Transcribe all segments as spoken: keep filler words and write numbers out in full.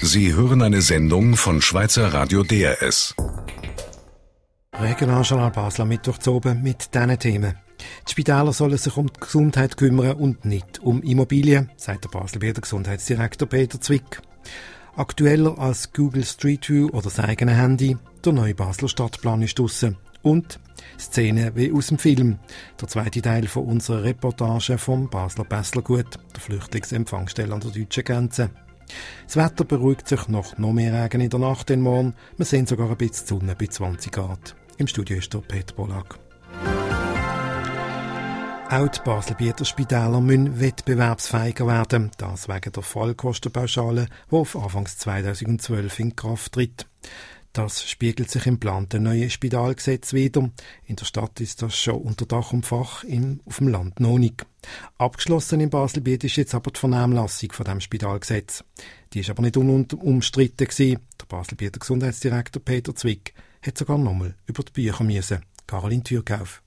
Sie hören eine Sendung von Schweizer Radio D R S. Regionaljournal Basel am Mittwoch zu oben mit diesen Themen. Die Spitäler sollen sich um die Gesundheit kümmern und nicht um Immobilien, sagt der Baselbieter Gesundheitsdirektor Peter Zwick. Aktueller als Google Street View oder das eigene Handy, der neue Basler Stadtplan ist draussen. Und Szenen wie aus dem Film, der zweite Teil von unserer Reportage vom Basler Bässlergut, der Flüchtlingsempfangsstelle an der deutschen Grenze. Das Wetter beruhigt sich noch, noch mehr Regen in der Nacht den Morgen. Wir sehen sogar ein bisschen Sonne bei zwanzig Grad. Im Studio ist der Peter Polak. Auch die Baselbieter Spitäler müssen wettbewerbsfähiger werden. Das wegen der Fallkostenpauschale, die auf Anfang zweitausendzwölf in Kraft tritt. Das spiegelt sich im geplanten neuen Spitalgesetz wider. In der Stadt ist das schon unter Dach und Fach, im, auf dem Land noch nicht. Abgeschlossen in Baselbiet ist jetzt aber die Vernehmlassung von dem Spitalgesetz. Die ist aber nicht unumstritten gewesen. Der Baselbieter Gesundheitsdirektor Peter Zwick hat sogar nochmal über die Bücher müssen. Caroline Türkauf.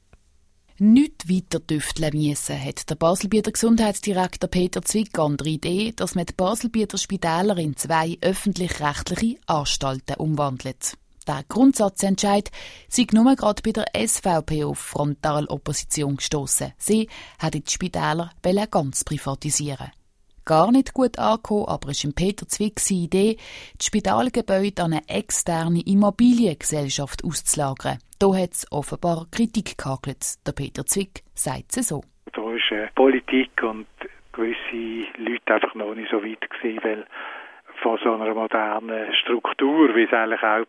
Nicht weiter tüfteln müssen, hat der Baselbieter Gesundheitsdirektor Peter Zwick an der Idee, dass man die Baselbieter Spitäler in zwei öffentlich-rechtliche Anstalten umwandelt. Der Grundsatzentscheid sei nur gerade bei der S V P auf Frontalopposition gestossen. Sie hätte die Spitäler ganz privatisieren. Gar nicht gut angekommen, aber es ist im Peter Zwick seine Idee, die Spitalgebäude an eine externe Immobiliengesellschaft auszulagern. Da hat es offenbar Kritik gehagelt. Der Peter Zwick sagt es so. Da ist äh, Politik und gewisse Leute einfach noch nicht so weit gewesen, weil von so einer modernen Struktur, wie es eigentlich auch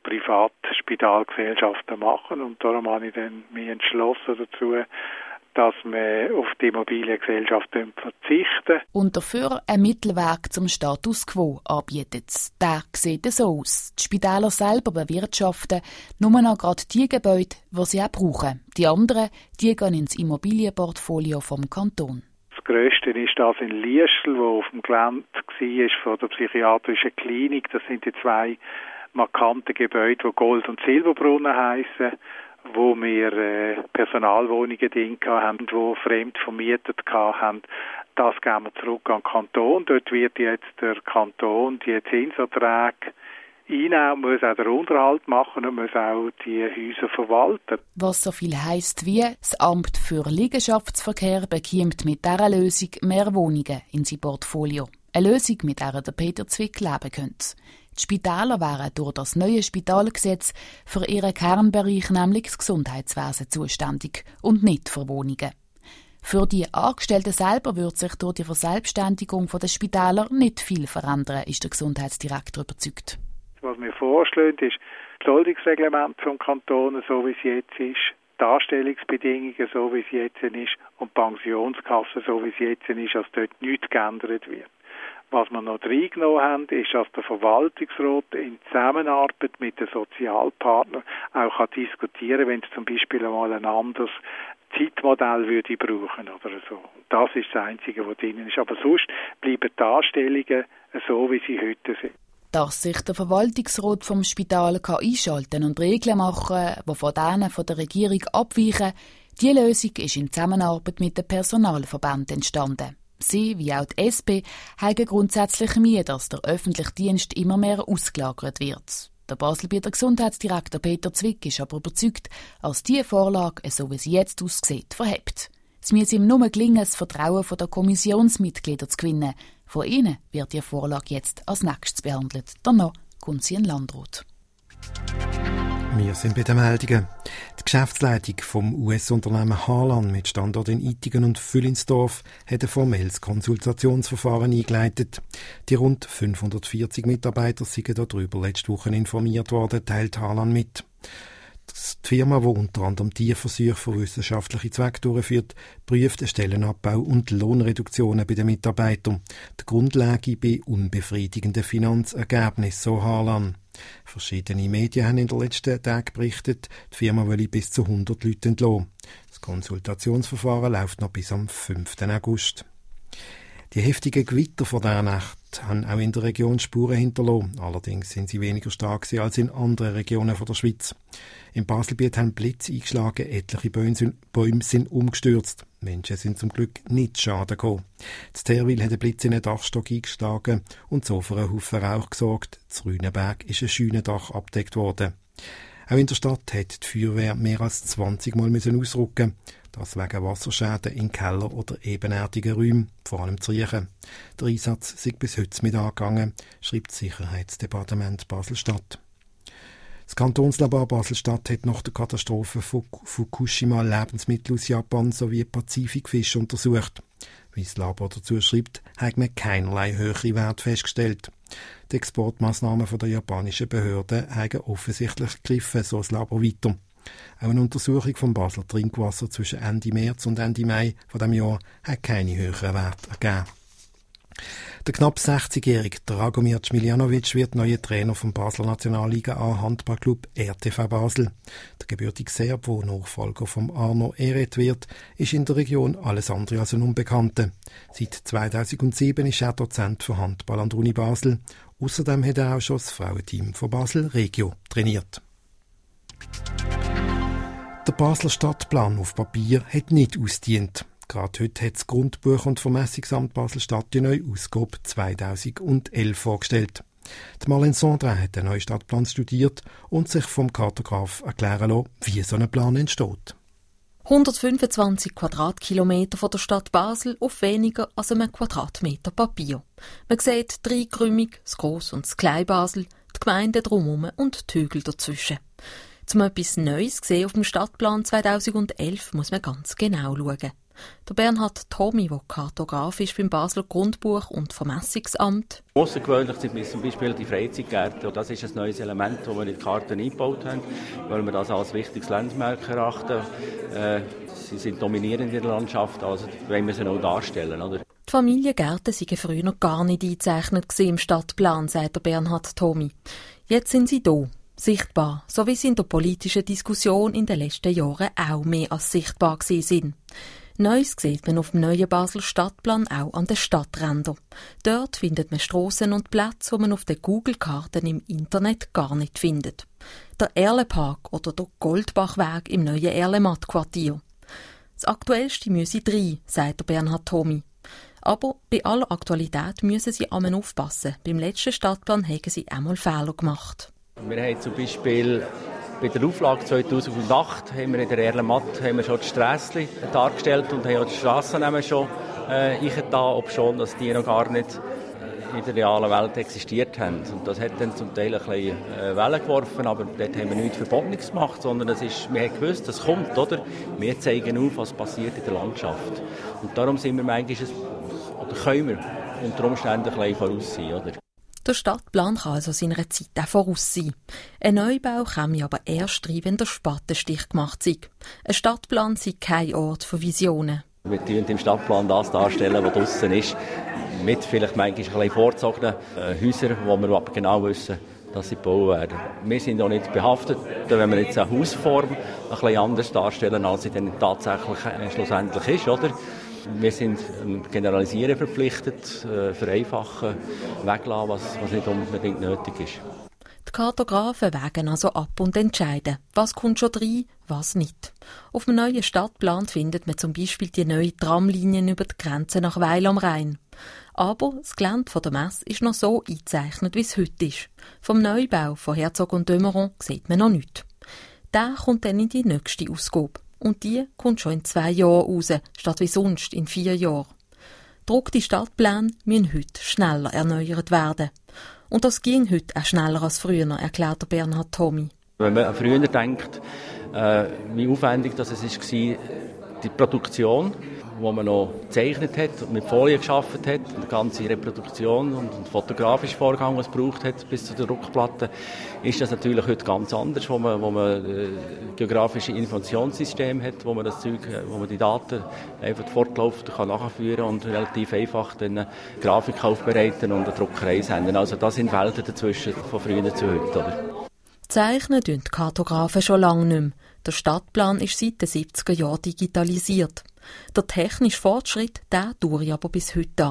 Privatspitalgesellschaften machen. Und darum habe ich dann mich entschlossen dazu, dass wir auf die Immobiliengesellschaft verzichten. Und dafür einen Mittelweg zum Status quo anbietet. Der sieht so aus. Die Spitäler selber bewirtschaften nur noch gerade die Gebäude, die sie auch brauchen. Die anderen, die gehen ins Immobilienportfolio vom Kanton. Das Grösste ist das in Liestel, wo auf dem Gelände war von der psychiatrischen Klinik. Das sind die zwei markanten Gebäude, die Gold- und Silberbrunnen heissen, wo wir äh, Personalwohnungen drin haben, die fremd vermietet haben. Das geben wir zurück an den Kanton. Dort wird jetzt der Kanton die Zinserträge einnehmen, muss auch den Unterhalt machen und muss auch die Häuser verwalten. Was so viel heisst wie, das Amt für Liegenschaftsverkehr bekommt mit dieser Lösung mehr Wohnungen in sein Portfolio. Eine Lösung, mit der der Peter Zwick leben könnte. Die Spitäler wären durch das neue Spitalgesetz für ihren Kernbereich, nämlich das Gesundheitswesen, zuständig und nicht für Wohnungen. Für die Angestellten selber wird sich durch die Verselbstständigung der Spitäler nicht viel verändern, ist der Gesundheitsdirektor überzeugt. Was wir vorschlagen, ist das Soldungsreglement vom Kanton, so wie es jetzt ist, die Anstellungsbedingungen, so wie es jetzt ist, und die Pensionskasse, so wie es jetzt ist, dass dort nichts geändert wird. Was wir noch reingenommen haben, ist, dass der Verwaltungsrat in Zusammenarbeit mit den Sozialpartnern auch kann diskutieren, wenn es zum Beispiel einmal ein anderes Zeitmodell würde brauchen oder so. Das ist das Einzige, was drin ist. Aber sonst bleiben die Anstellungen so, wie sie heute sind. Dass sich der Verwaltungsrat vom Spital kann einschalten und Regeln machen, die von denen von der Regierung abweichen, die Lösung ist in Zusammenarbeit mit den Personalverbänden entstanden. Sie, wie auch die S P, haben grundsätzlich Mühe, dass der öffentliche Dienst immer mehr ausgelagert wird. Der Baselbieter Gesundheitsdirektor Peter Zwick ist aber überzeugt, als diese Vorlage, so wie sie jetzt aussieht, verhebt. Es muss ihm nur gelingen, das Vertrauen der Kommissionsmitglieder zu gewinnen. Von ihnen wird die Vorlage jetzt als nächstes behandelt. Danach kommt sie in den Landrat. Wir sind bei den Meldungen. Die Geschäftsleitung vom U S-Unternehmen Harlan mit Standort in Ittigen und Füllinsdorf hat ein formelles Konsultationsverfahren eingeleitet. Die rund fünfhundertvierzig Mitarbeiter sind darüber letzte Woche informiert worden, teilt Harlan mit. Die Firma, die unter anderem Tierversuche für wissenschaftliche Zwecke durchführt, prüft den Stellenabbau und Lohnreduktionen bei den Mitarbeitern. Die Grundlage bei unbefriedigenden Finanzergebnissen, so Harlan. Verschiedene Medien haben in den letzten Tagen berichtet, die Firma wolle bis zu hundert Leute entlassen. Das Konsultationsverfahren läuft noch bis am fünften August. Die heftigen Gewitter von dieser Nacht haben auch in der Region Spuren hinterlassen. Allerdings sind sie weniger stark als in anderen Regionen der Schweiz. Im Baselbiet haben Blitze eingeschlagen, etliche Bäume sind umgestürzt. Menschen sind zum Glück nicht zu Schaden gekommen. In Terwil hat ein Blitz in einen Dachstock eingeschlagen und so für einen Haufen Rauch gesorgt. In Rühnenberg ist ein Scheunendach abgedeckt worden. Auch in der Stadt hat die Feuerwehr mehr als zwanzig Mal müssen ausrücken. Das wegen Wasserschäden in Keller oder ebenerdigen Räumen, vor allem zu Riechen. Der Einsatz sei bis heute mit angegangen, schreibt das Sicherheitsdepartement Basel-Stadt. Das Kantonslabor Basel-Stadt hat nach der Katastrophe von Fukushima Lebensmittel aus Japan sowie Pazifikfisch untersucht. Wie das Labor dazu schreibt, hat man keinerlei höhere Werte festgestellt. Die Exportmaßnahmen der japanischen Behörden haben offensichtlich gegriffen, so das Labor weiter. Auch eine Untersuchung vom Basler Trinkwasser zwischen Ende März und Ende Mai von diesem Jahr hat keine höheren Werte ergeben. Der knapp sechzigjährige Dragomir Smiljanovic wird neuer Trainer vom Basler Nationalliga A Handballclub R T V Basel. Der gebürtige Serb, der Nachfolger von Arno Eret wird, ist in der Region alles andere als ein Unbekannter. Seit zweitausendsieben ist er Dozent für Handball an der Uni Basel. Außerdem hat er auch schon das Frauenteam von Basel Regio trainiert. Der Basler Stadtplan auf Papier hat nicht ausgedient. Gerade heute hat das Grundbuch- und Vermessungsamt Basel-Stadt die neue Ausgabe zweitausendelf vorgestellt. Die Marlene Sondra hat den neuen Stadtplan studiert und sich vom Kartograf erklären lassen, wie so ein Plan entsteht. hundertfünfundzwanzig Quadratkilometer von der Stadt Basel auf weniger als einem Quadratmeter Papier. Man sieht drei Krümmig, das Gross- und das Klein-Basel, die Gemeinden drumherum und die Hügel dazwischen. Um etwas Neues zu sehen auf dem Stadtplan zweitausendelf muss man ganz genau schauen. Der Bernhard Thomi, der Kartograf ist beim Basler Grundbuch- und Vermessungsamt. Außergewöhnlich sind zum Beispiel die Freizitgärten. Das ist ein neues Element, das wir in die Karte eingebaut haben, weil wir das als wichtiges Landmark erachten. Äh, sie sind dominierend in der Landschaft, also wollen wir sie auch darstellen. Oder? Die Familiengärten waren früher noch gar nicht eingezeichnet im Stadtplan, sagt der Bernhard Thomi. Jetzt sind sie da. Sichtbar, so wie sie in der politischen Diskussion in den letzten Jahren auch mehr als sichtbar gewesen sind. Neues sieht man auf dem neuen Basler Stadtplan auch an den Stadträndern. Dort findet man Strassen und Plätze, die man auf den Google-Karten im Internet gar nicht findet. Der Erlenpark oder der Goldbachweg im neuen Erlematt-Quartier. Das Aktuellste müsse drei, sagt der Bernhard Thomi. Aber bei aller Aktualität müssen sie einmal aufpassen. Beim letzten Stadtplan haben sie einmal Fehler gemacht. Wir haben zum Beispiel bei der Auflage zweitausendacht haben wir in der Erlematt haben wir schon die Strässli dargestellt und haben auch die Strassennamen schon äh, eingetan, obschon dass die noch gar nicht in der realen Welt existiert haben. Und das hat dann zum Teil ein bisschen äh, Wellen geworfen, aber dort haben wir nichts Verbotenes gemacht, sondern es ist, wir haben gewusst, das kommt, oder? Wir zeigen auf, was passiert in der Landschaft. Und darum sind wir manchmal, oder können wir unter Umständen ein bisschen voraussehen, oder? Der Stadtplan kann also seiner Zeit auch voraus sein. Ein Neubau käme aber erst rein, wenn der Spatenstich gemacht sei. Ein Stadtplan sei kein Ort für Visionen. Wir stellen im Stadtplan das darstellen, was draussen ist, mit vielleicht manchmal ein bisschen vorzogenen äh, Häusern, wo wir aber genau wissen, dass sie gebaut werden. Wir sind auch nicht behaftet, wenn wir jetzt eine Hausform ein bisschen anders darstellen, als sie dann tatsächlich äh, schlussendlich ist, oder? Wir sind generalisieren verpflichtet, äh, vereinfachen, weglassen, was, was nicht unbedingt nötig ist. Die Kartografen wägen also ab und entscheiden, was kommt schon rein, was nicht. Auf dem neuen Stadtplan findet man zum Beispiel die neuen Tramlinien über die Grenze nach Weil am Rhein. Aber das Gelände der Messe ist noch so eingezeichnet, wie es heute ist. Vom Neubau von Herzog und de Meuron sieht man noch nichts. Der kommt dann in die nächste Ausgabe. Und die kommt schon in zwei Jahren raus, statt wie sonst in vier Jahren. Druckte Stadtpläne müssen heute schneller erneuert werden. Und das ging heute auch schneller als früher, erklärt der Bernhard Thomi. Wenn man an früher denkt, äh, wie aufwendig das es war, die Produktion, wo man noch gezeichnet hat und mit Folien geschaffen hat, die ganze Reproduktion und der fotografische Vorgang, was es braucht hat bis zu der Druckplatte, ist das natürlich heute ganz anders, wo man, wo man äh, geografische Informationssysteme hat, wo man das Zeug, wo man die Daten einfach fortlaufend kann nachführen und relativ einfach dann eine Grafik aufbereiten und eine Druckerei senden. Also das sind Welten dazwischen von früher zu heute, oder? Zeichnen tun die Kartografen schon lange nicht mehr. Der Stadtplan ist seit den siebziger Jahren digitalisiert. Der technische Fortschritt, der dauert aber bis heute an.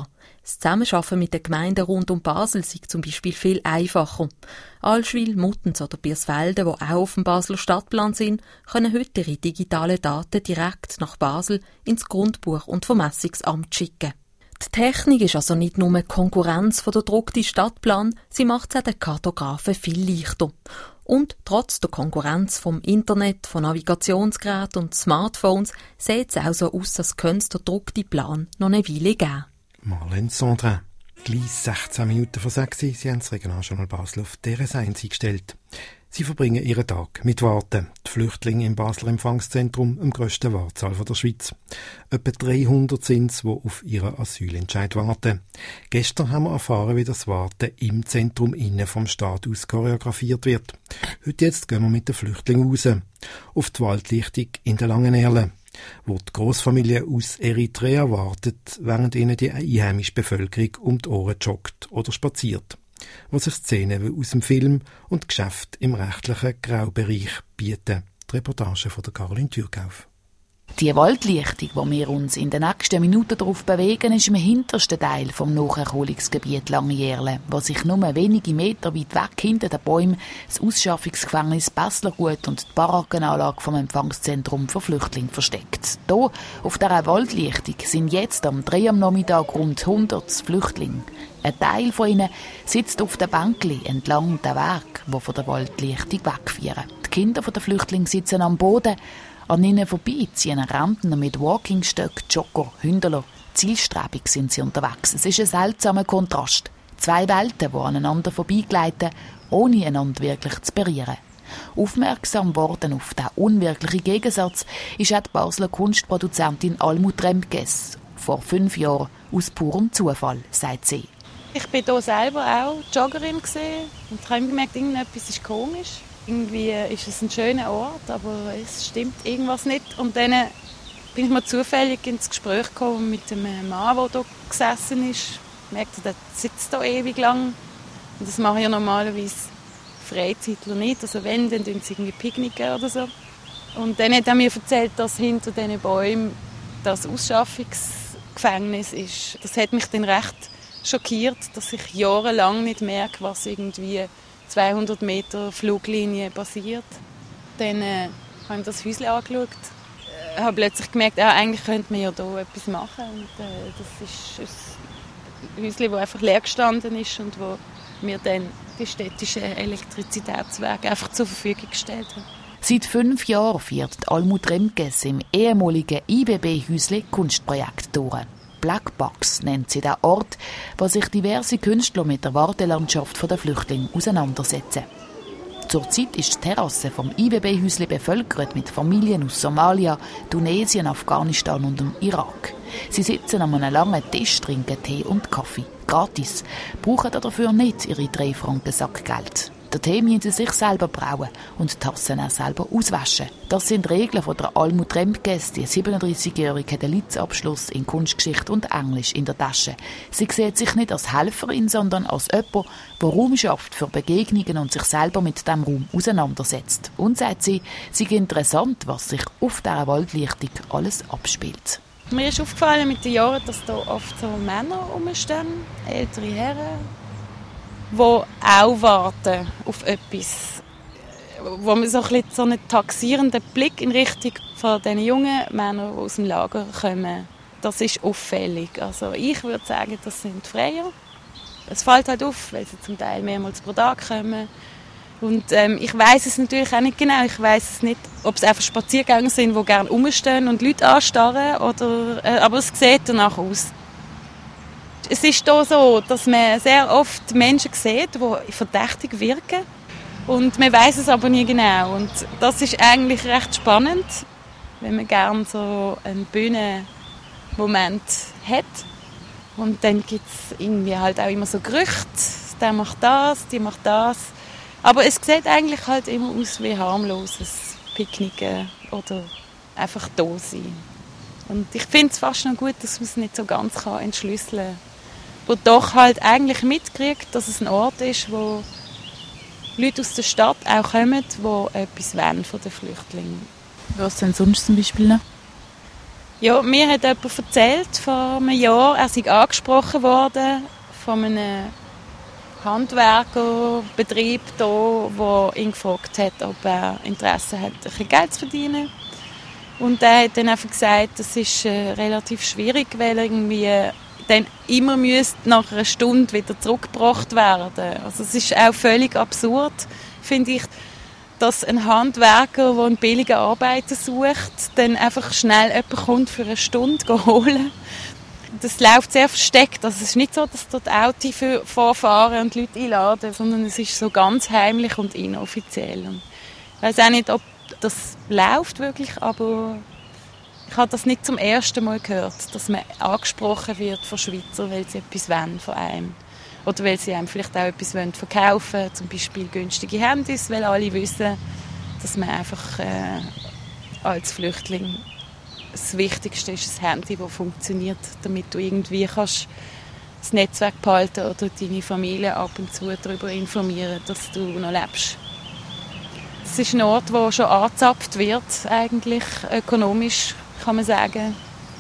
Das Zusammenarbeiten mit den Gemeinden rund um Basel sei zum Beispiel viel einfacher. Allschwil, Muttenz oder Biersfelden, die auch auf dem Basler Stadtplan sind, können heute ihre digitalen Daten direkt nach Basel ins Grundbuch und Vermessungsamt schicken. Die Technik ist also nicht nur Konkurrenz von der gedruckten Stadtplan, sie macht es auch den Kartografen viel leichter. Und trotz der Konkurrenz vom Internet, von Navigationsgeräten und Smartphones sieht es auch so aus, als könnte es der gedruckte Plan noch eine Weile geben. Marlène Sondrin. Gleich sechzehn Minuten vor sechs, Sie haben das Regionaljournal Basel auf D R S eins eingestellt. Sie verbringen ihren Tag mit Warten. Die Flüchtlinge im Basler Empfangszentrum, am grössten Wartsaal der Schweiz. Etwa dreihundert sind es, die auf ihren Asylentscheid warten. Gestern haben wir erfahren, wie das Warten im Zentrum innen vom Staat aus choreografiert wird. Heute jetzt gehen wir mit den Flüchtlingen raus. Auf die Waldlichtung in der Langenerle, wo die Grossfamilie aus Eritrea wartet, während ihnen die einheimische Bevölkerung um die Ohren joggt oder spaziert, wo sich Szenen wie aus dem Film und Geschäfte im rechtlichen Graubereich bieten. Die Reportage von der Caroline Thürkauf. Die Waldlichtung, wo wir uns in den nächsten Minuten darauf bewegen, ist im hintersten Teil vom Nacherholungsgebiet Langenjährle, wo sich nur wenige Meter weit weg hinter den Bäumen das Ausschaffungsgefängnis Besslergut und die Barackenanlage vom Empfangszentrum für Flüchtlinge versteckt. Hier, auf dieser Waldlichtung, sind jetzt am drei am Nachmittag rund hundert Flüchtlinge. Ein Teil von ihnen sitzt auf den Bänkli entlang der Weg, die von der Waldlichtung wegführen. Die Kinder der Flüchtlinge sitzen am Boden. An ihnen vorbei ziehen Rentner mit Walkingstöcken, Jogger, Hünderler. Zielstrebig sind sie unterwegs. Es ist ein seltsamer Kontrast. Zwei Welten, die aneinander vorbeigleiten, ohne einander wirklich zu berühren. Aufmerksam worden auf diesen unwirklichen Gegensatz ist auch die Basler Kunstproduzentin Almut Remges. Vor fünf Jahren aus purem Zufall, sagt sie. Ich war hier selber auch Joggerin und habe gemerkt, irgendetwas ist komisch. Irgendwie ist es ein schöner Ort, aber es stimmt irgendwas nicht. Und dann bin ich mal zufällig ins Gespräch gekommen mit einem Mann, der hier gesessen ist. Ich merkte, der sitzt hier ewig lang. Und das mache ich ja normalerweise Freizeitler nicht. Also wenn, dann tun sie irgendwie picknicken oder so. Und dann hat er mir erzählt, dass hinter diesen Bäumen das Ausschaffungsgefängnis ist. Das hat mich dann recht schockiert, dass ich jahrelang nicht merke, was irgendwie zweihundert Meter Fluglinie passiert. Dann äh, habe ich das Häuschen angeschaut. Ich habe plötzlich gemerkt, ja, eigentlich könnte man ja hier etwas machen. Und, äh, das ist ein Häuschen, das einfach leer gestanden ist und wo mir dann die städtischen Elektrizitätswerke einfach zur Verfügung gestellt haben. Seit fünf Jahren führt Almut Remges im ehemaligen I B B-Häuschen Kunstprojekt durch. Blackbox nennt sie den Ort, wo sich diverse Künstler mit der Wartelandschaft der Flüchtlinge auseinandersetzen. Zurzeit ist die Terrasse vom I B B-Häuschen bevölkert mit Familien aus Somalia, Tunesien, Afghanistan und dem Irak. Sie sitzen an einem langen Tisch, trinken Tee und Kaffee. Gratis. Brauchen dafür nicht ihre drei Franken Sackgeld. Den Tee müssen sie sich selber brauen und die Tassen auch selber auswaschen. Das sind Regeln von der Almut Remges. Die siebenunddreißigjährige hat einen Litzabschluss in Kunstgeschichte und Englisch in der Tasche. Sie sieht sich nicht als Helferin, sondern als jemand, der Raum schafft für Begegnungen und sich selber mit diesem Raum auseinandersetzt. Und sagt sie, es sei interessant, was sich auf dieser Waldlichtung alles abspielt. Mir ist aufgefallen mit den Jahren, dass da oft so Männer rumstehen, ältere Herren, die auch warten auf etwas, wo man so, ein bisschen so einen taxierenden Blick in Richtung von den jungen Männern, die aus dem Lager kommen, das ist auffällig. Also ich würde sagen, das sind Freier. Es fällt halt auf, weil sie zum Teil mehrmals pro Tag kommen. Und ähm, ich weiss es natürlich auch nicht genau. Ich weiss es nicht, ob es einfach Spaziergänger sind, die gerne rumstehen und Leute anstarren, oder, äh, aber es sieht danach aus. Es ist hier so, dass man sehr oft Menschen sieht, die verdächtig wirken. Und man weiss es aber nie genau. Und das ist eigentlich recht spannend, wenn man gerne so einen Bühnenmoment hat. Und dann gibt es irgendwie halt auch immer so Gerüchte. Der macht das, die macht das. Aber es sieht eigentlich halt immer aus wie harmloses Picknicken oder einfach da sein. Und ich finde es fast noch gut, dass man es nicht so ganz entschlüsseln kann. Wo doch halt eigentlich mitkriegt, dass es ein Ort ist, wo Leute aus der Stadt auch kommen, die etwas wollen von den Flüchtlingen. Was denn sonst zum Beispiel noch? Ja, mir hat jemand erzählt vor einem Jahr, er sei angesprochen worden von einem Handwerkerbetrieb hier, der ihn gefragt hat, ob er Interesse hat, ein bisschen Geld zu verdienen. Und er hat dann einfach gesagt, das ist äh, relativ schwierig, weil irgendwie dann immer müsste nach einer Stunde wieder zurückgebracht werden. Also es ist auch völlig absurd, finde ich, dass ein Handwerker, der einen billigen Arbeiter sucht, dann einfach schnell jemanden kommt für eine Stunde holen. Das läuft sehr versteckt. Also es ist nicht so, dass dort Autos vorfahren und Leute einladen, sondern es ist so ganz heimlich und inoffiziell. Und ich weiss auch nicht, ob das läuft wirklich, aber ich habe das nicht zum ersten Mal gehört, dass man angesprochen wird von Schweizer, weil sie etwas wollen von einem. Oder weil sie einem vielleicht auch etwas verkaufen wollen, zum Beispiel günstige Handys, weil alle wissen, dass man einfach äh, als Flüchtling das Wichtigste ist, das Handy, das funktioniert, damit du irgendwie kannst das Netzwerk behalten oder deine Familie ab und zu darüber informieren, dass du noch lebst. Es ist ein Ort, der schon angezapft wird, eigentlich ökonomisch, kann man sagen.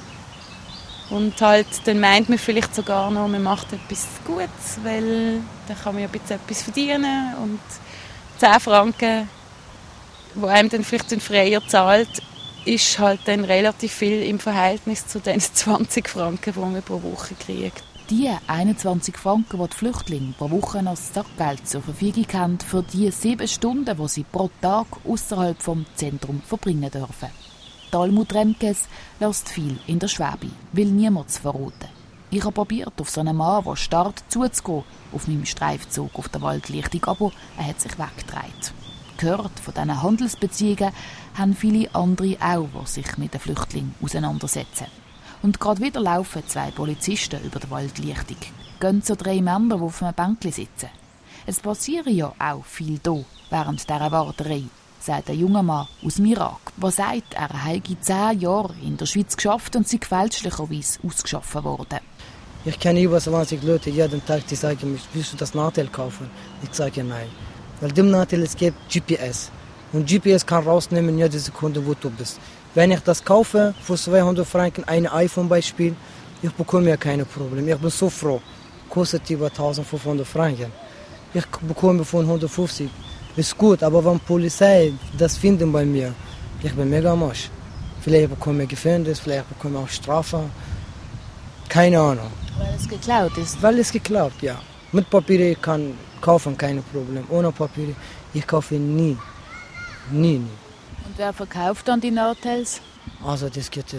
Und halt, dann meint man vielleicht sogar noch, man macht etwas Gutes, weil dann kann man ja ein bisschen etwas verdienen. Und zehn Franken, die einem dann vielleicht ein Freier zahlt, ist halt dann relativ viel im Verhältnis zu den zwanzig Franken, die man pro Woche kriegt. Die einundzwanzig Franken, die die Flüchtlinge pro Woche als Sackgeld zur Verfügung haben, für die sieben Stunden, die sie pro Tag außerhalb vom Zentrum verbringen dürfen. Almut Remkes lässt viel in der Schwäbe, will niemals verraten. Ich habe probiert, auf so einen Mann, der starrt, zuzugehen, auf meinem Streifzug auf der Waldlichtung, aber er hat sich weggedreht. Gehört von diesen Handelsbeziehungen haben viele andere auch, die sich mit den Flüchtlingen auseinandersetzen. Und gerade wieder laufen zwei Polizisten über die Waldlichtung, gehen zu drei Männern, die auf einem Bänkchen sitzen. Es passiert ja auch viel hier, während dieser Warterei, sagt ein junger Mann aus dem Irak, der sagt, er habe zehn Jahre in der Schweiz geschafft und sei fälschlicherweise ausgeschaffen worden. Ich kenne über zwanzig Leute jeden Tag, die sagen mir, willst du das Natel kaufen? Ich sage nein. Weil dem Natel es gibt G P S. Und G P S kann rausnehmen jede Sekunde, wo du bist. Wenn ich das kaufe, für zweihundert Franken, ein iPhone Beispiel, ich bekomme ja keine Probleme. Ich bin so froh. Kostet über eintausendfünfhundert Franken. Ich bekomme von hundertfünfzig. Ist gut, aber wenn die Polizei das finden bei mir, ich bin mega am Arsch. Vielleicht bekomme ich Gefängnis, vielleicht bekomme ich auch Strafe. Keine Ahnung. Weil es geklaut ist? Weil es geklaut, ja. Mit Papiere kann ich kaufen, kein Problem. Ohne Papiere, ich kaufe nie. Nie, nie. Und wer verkauft dann die Natels? Also das geht äh,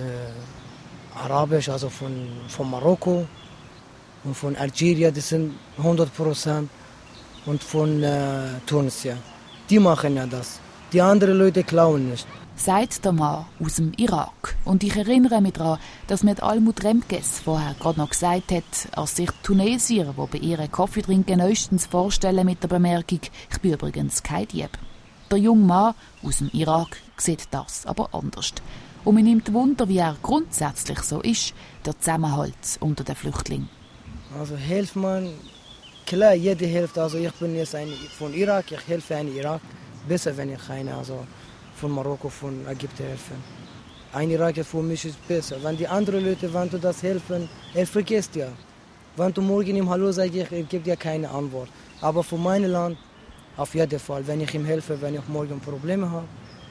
arabisch, also von, von Marokko und von Algerien, das sind hundert Prozent. Und von äh, Tunesien. Die machen ja das. Die anderen Leute klauen nicht. Sagt der Mann aus dem Irak. Und ich erinnere mich daran, dass mir Almut Remkes vorher gerade noch gesagt hat, als sich Tunesier, die bei ihren Kaffee trinken, neuestens vorstellen mit der Bemerkung, ich bin übrigens kein Dieb. Der junge Mann aus dem Irak sieht das aber anders. Und mir nimmt Wunder, wie er grundsätzlich so ist, der Zusammenhalt unter den Flüchtlingen. Also hilft man. Klar, jede hilft. Also ich bin jetzt ein, von Irak, ich helfe einen Irak. Besser, wenn ich eine also von Marokko, von Ägypten helfe. Ein Iraker für mich ist besser. Wenn die anderen Leute, wenn du das helfen, er vergisst ja. Wenn du morgen ihm Hallo sagst, er gibt dir keine Antwort. Aber für mein Land, auf jeden Fall, wenn ich ihm helfe, wenn ich morgen Probleme habe,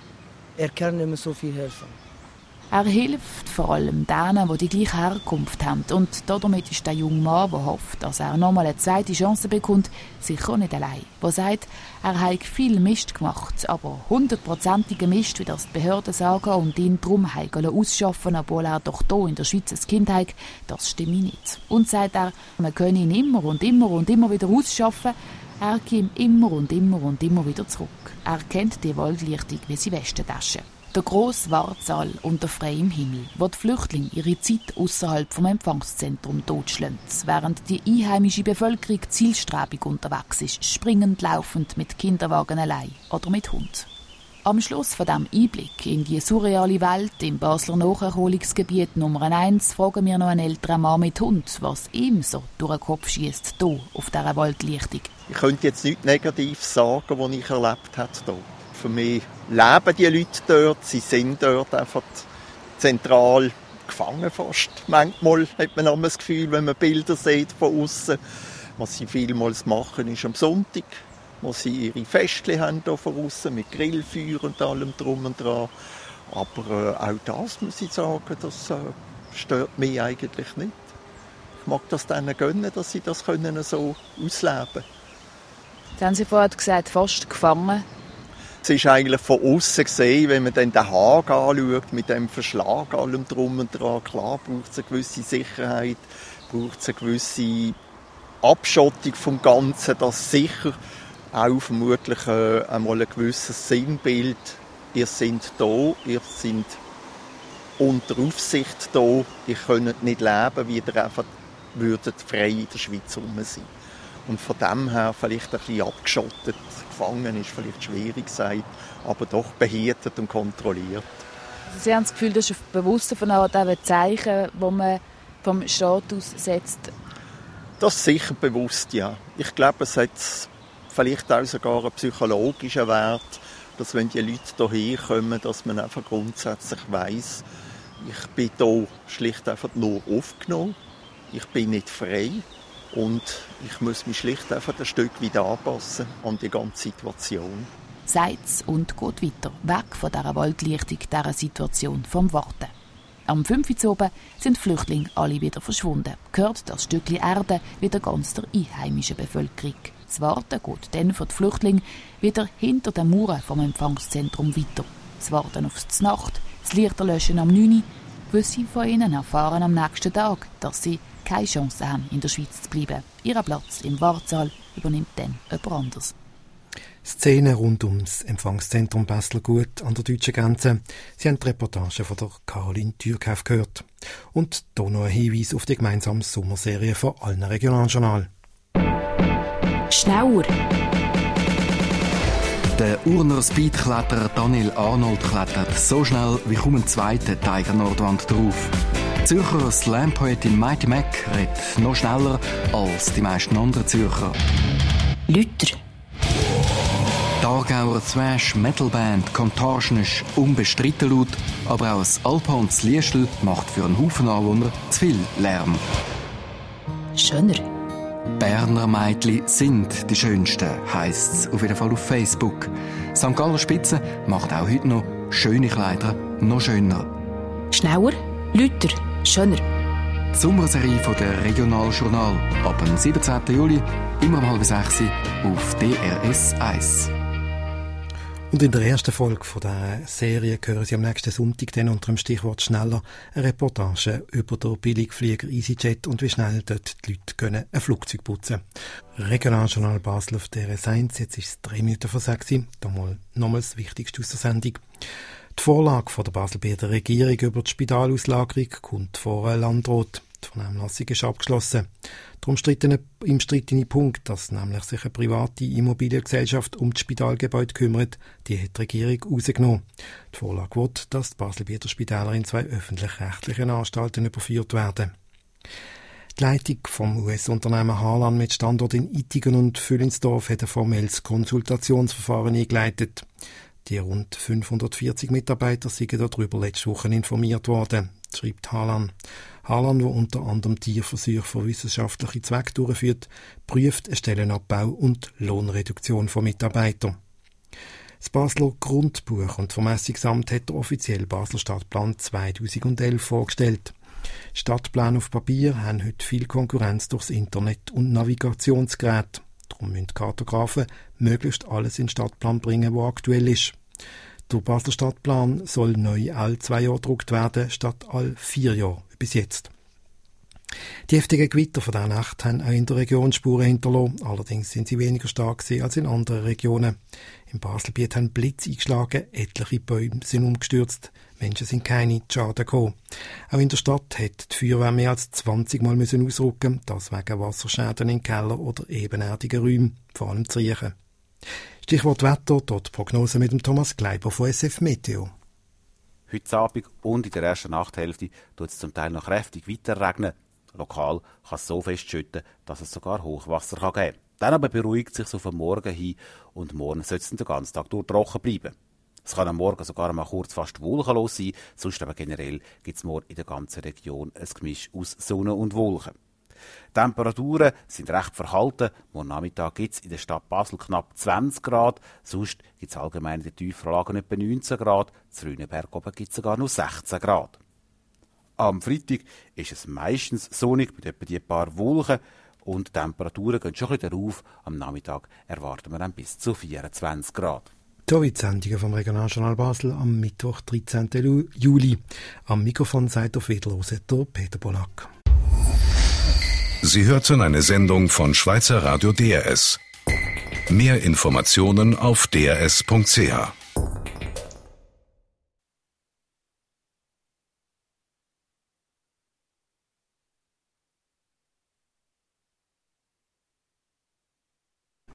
er kann mir so viel helfen. Er hilft vor allem denen, die die gleiche Herkunft haben. Und damit ist der junge Mann, der hofft, dass er nochmal eine zweite Chance bekommt, sicher nicht allein. Der sagt, er habe viel Mist gemacht, aber hundertprozentigen Mist, wie das die Behörden sagen, und ihn darum ausschaffen, obwohl er doch hier in der Schweiz ein Kind hat, das stimme nicht. Und sagt er, man könne ihn immer und immer und immer wieder ausschaffen, er kommt immer und immer und immer wieder zurück. Er kennt die Waldlichtung wie seine Westentasche. Der grosse Wartsaal unter freiem Himmel, wo die Flüchtlinge ihre Zeit außerhalb vom Empfangszentrum totschlagen, während die einheimische Bevölkerung zielstrebig unterwegs ist, springend, laufend, mit Kinderwagen allein oder mit Hund. Am Schluss von diesem Einblick in die surreale Welt im Basler Nacherholungsgebiet Nummer eins fragen wir noch einen älteren Mann mit Hund, was ihm so durch den Kopf schiesst hier auf dieser Waldlichtung. Ich könnte jetzt nichts Negatives sagen, was ich erlebt habe hier. Für mich leben die Leute dort, sie sind dort einfach zentral gefangen fast. Manchmal hat man das Gefühl, wenn man Bilder sieht von außen. Was sie vielmals machen, ist am Sonntag, wo sie ihre Festchen haben hier von außen, mit Grillfeuer und allem drum und dran. Aber äh, auch das, muss ich sagen, das äh, stört mich eigentlich nicht. Ich mag das denen gönnen, dass sie das können so ausleben können. Sie haben Sie vorhin gesagt, fast gefangen. Es ist eigentlich von außen gesehen, wenn man dann den Hag anschaut, mit dem Verschlag allem drum und dran. Klar braucht es eine gewisse Sicherheit, braucht es eine gewisse Abschottung vom Ganzen, dass sicher auch vermutlich äh, einmal ein gewisses Sinnbild, ihr seid da, ihr seid unter Aufsicht da, ihr könnt nicht leben, wie ihr einfach würdet frei in der Schweiz rum sein. Und von dem her vielleicht ein bisschen abgeschottet, gefangen ist vielleicht schwierig gesagt, aber doch behütet und kontrolliert. Also Sie haben das Gefühl, das ist bewusst von einer Art ein Zeichen, das man vom Staat aus setzt? Das ist sicher bewusst, ja. Ich glaube, es hat vielleicht auch sogar einen psychologischen Wert, dass wenn die Leute hierher kommen, dass man einfach grundsätzlich weiss, ich bin hier schlicht einfach nur aufgenommen, ich bin nicht frei. Und ich muss mich schlicht einfach ein Stück wieder anpassen an die ganze Situation. Sagt's und geht weiter, weg von dieser Waldlichtung, dieser Situation vom Warten. Am fünf Uhr oben sind die Flüchtlinge alle wieder verschwunden. Gehört das Stückchen Erde wieder ganz der einheimischen Bevölkerung. Das Warten geht dann für die Flüchtlinge wieder hinter den Mauern vom Empfangszentrum weiter. Das Warten auf die Nacht, das Lichterlöschen am neun Uhr. Gewisse von ihnen erfahren am nächsten Tag, dass sie keine Chance haben, in der Schweiz zu bleiben. Ihren Platz im Wartsaal übernimmt dann jemand anderes. Szene rund ums Empfangszentrum Besselgut an der deutschen Grenze. Sie haben die Reportage von der Caroline Türkauf gehört. Und hier noch ein Hinweis auf die gemeinsame Sommerserie von allen Regionaljournal. Schnauer. Der Urner Speedkletterer Daniel Arnold klettert so schnell wie kaum ein zweiter Tiger Nordwand drauf. Die Zürcher Slam-Poetin Mighty Mac redet noch schneller als die meisten anderen Zürcher. Lüter. Die Aargauer Thrash-Metal-Band Contortion ist unbestritten laut, aber auch das Alphons Liestl macht für einen Haufen Anwohner zu viel Lärm. Schöner. Berner Mädchen sind die Schönsten, heisst es auf jeden Fall auf Facebook. Sankt Galler Spitze macht auch heute noch schöne Kleider noch schöner. Schnauer, Lüter, schöner. Die Sommerserie von der Regionaljournal ab dem siebzehnten Juli, immer um halb sechs auf D R S eins. Und in der ersten Folge von dieser Serie hören Sie am nächsten Sonntag dann unter dem Stichwort «Schneller» eine Reportage über den Billigflieger EasyJet und wie schnell dort die Leute können ein Flugzeug putzen können. Regionaljournal Basel auf D R S eins, jetzt ist es drei Minuten vor sechs. Da mal nochmals das Wichtigste aus der Sendung. Die Vorlage von der Baselbieter Regierung über die Spitalauslagerung kommt vor einem Landrat. Die Vernehmlassung ist abgeschlossen. Der umstrittene, im strittene Punkt, dass nämlich sich eine private Immobiliengesellschaft um das Spitalgebäude kümmert, die hat die Regierung rausgenommen. Die Vorlage will, dass die Baselbieter Spitäler in zwei öffentlich-rechtlichen Anstalten überführt werden. Die Leitung vom U S-Unternehmen Harlan mit Standort in Ittigen und Füllinsdorf hat ein formelles Konsultationsverfahren eingeleitet. Die rund fünfhundertvierzig Mitarbeiter sind darüber letzte Woche informiert worden, schreibt Harlan. Harlan, der unter anderem Tierversuche für wissenschaftliche Zwecke durchführt, prüft einen Stellenabbau und Lohnreduktion von Mitarbeitern. Das Basler Grundbuch und Vermessungsamt hat den offiziellen Basler Stadtplan zweitausendelf vorgestellt. Stadtpläne auf Papier haben heute viel Konkurrenz durchs Internet und Navigationsgeräte. Darum müssen die Kartografen möglichst alles in den Stadtplan bringen, was aktuell ist. Der Basler Stadtplan soll neu alle zwei Jahre gedruckt werden, statt alle vier Jahre bis jetzt. Die heftigen Gewitter von dieser Nacht haben auch in der Region Spuren hinterlassen. Allerdings sind sie weniger stark als in anderen Regionen. Im Baselbiet haben Blitz eingeschlagen, etliche Bäume sind umgestürzt, Menschen sind keine zu Schaden gekommen. Auch in der Stadt hat die Feuerwehr mehr als zwanzig Mal müssen ausrücken, das wegen Wasserschäden in Keller oder ebenerdigen Räumen, vor allem zu riechen. Stichwort Wetter, dort Prognose mit dem Thomas Kleiber von S F Meteo. Heute Abend und in der ersten Nachthälfte tut es zum Teil noch kräftig weiter regnen. Lokal kann es so fest schütten, dass es sogar Hochwasser kann geben kann. Dann aber beruhigt sich es auf den Morgen hin und morgen soll es den ganzen Tag durch trocken bleiben. Es kann am Morgen sogar mal kurz fast wolkenlos sein, sonst aber generell gibt es morgen in der ganzen Region ein Gemisch aus Sonne und Wolken. Die Temperaturen sind recht verhalten. Morgen Nachmittag gibt es in der Stadt Basel knapp zwanzig Grad. Sonst gibt es allgemein in den tieferen Lagen etwa neunzehn Grad. Zu Rheinberg oben gibt es sogar nur sechzehn Grad. Am Freitag ist es meistens sonnig mit etwa die paar Wolken. Und die Temperaturen gehen schon ein bisschen rauf. Am Nachmittag erwarten wir dann bis zu vierundzwanzig Grad. Soweit die Sendungen vom Regionaljournal Basel am Mittwoch, dreizehnten Juli. Am Mikrofon seid auf Wiederhose der Peter Bollack. Sie hörten eine Sendung von Schweizer Radio D R S. Mehr Informationen auf d r s punkt c h.